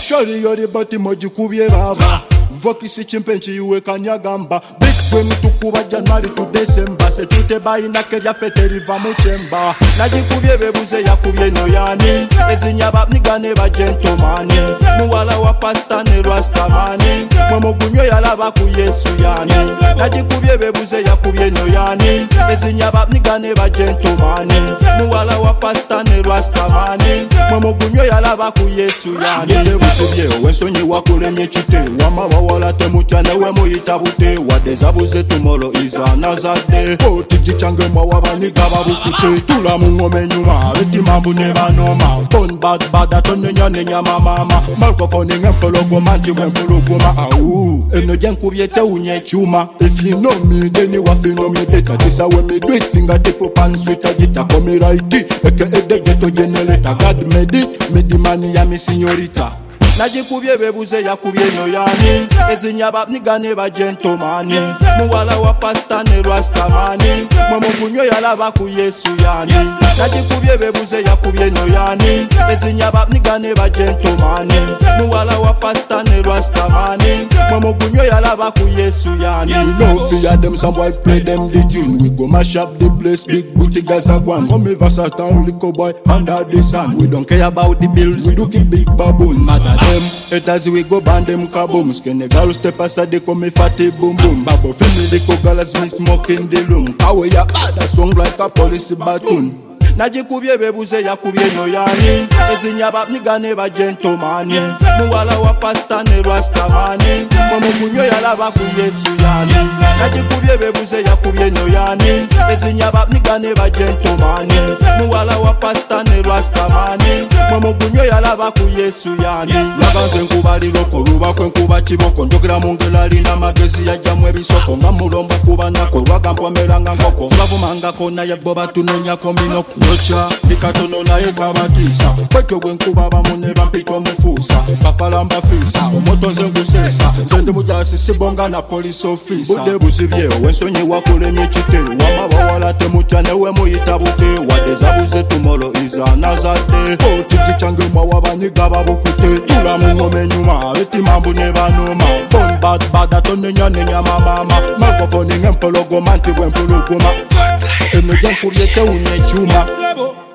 Shori yori bati moji kubye baba Vokisi chimpenchi yuwe kanyagamba Big Bwe mtukuba January to December Setute bayi na keja fete riva muchemba Najikubye bebuze ya kubye no yani Ezinyabab nigane ba gentlemani Muwala wa pasta ne rastamani Mwemogunyo yalaba ku Yesu yani Najikubye bebuze ya kubye no yani Ezinyabab nigane ba gentlemani Muwala wa pasta ne rastamani Mwemogunyo yalaba ku Yesu yani Nebusubye wensonyi wakulemye chite Wamawa wala temutya newe muyita bute wadde zabuze tomorrow is another day otigi change mwawabaniga babukite tula mu ngome nyuma betimambu ne banoma bon bad atonenya nenya mama microphone ngempologoma nti wempologoma au eno jenkubye tewunye chuma if you know me then you have know me better this how me do it finger tip up and sweet agita come right eke ghetto generator God made it me the money ya mi signorita Najikubye bebuze ya kubye no yani Ezinyabab nigane ba gentlemani Muwala wa pasta ne rastamani Mwemogunyo yalaba ku Yesu yani Najikubye bebuze ya kubye no yani Ezinyabab nigane ba gentlemani Muwala wa pasta ne rastamani Mwemogunyo yalaba ku Yesu yani We no fear them, some boy play them the tune We go mash up the place, big booty guys are gone Come over Satan, liquor boy under the sun We don't care about the bills, we do keep big baboon Mother them, haters we go ban them kaboom Skinny girl step aside they call me fatty boom boom Babo family they go girls me smoke in the room Kawe ya bad strong like a police baton Najikubye bebuze ya kubye no yani Ezinyabab nigane ba gentlemani Muwala wa pasta ne rastamani Mwemogunyo yalaba ku Yesu yani Najikubye bebuze ya kubye no yani Ezinyabab nigane ba gentlemani Muwala wa pasta ne rastamani Mwemogunyo yalaba ku Yesu yani Laganze nkuba liroko luba kwenkuba kiboko Njogera mungela lina magezi ya jamu ebisoko Nga mulombo kuba nako Rwagambwa melanga nkoko Bavumangako naye boba tunonyako minoko Nocha, ikatono na ekabatisa Kwekyo gwenkuba bamune bampito mufusa Kafalamba fisa, omoto zengusesa Zende mujasi sibonga na police officer Bude busibye, wensonyi wakulemye chite Wama wala temutya newe muyita bute Wade zabuze tomorrow is another day Otigi change mwawabaniga babukute Tula mu ngome nyuma, betimambu ne banoma Bon bad atonenya nenya mama Microphone ngempologoma nti wempologoma Eno jenkubye tewunye chuma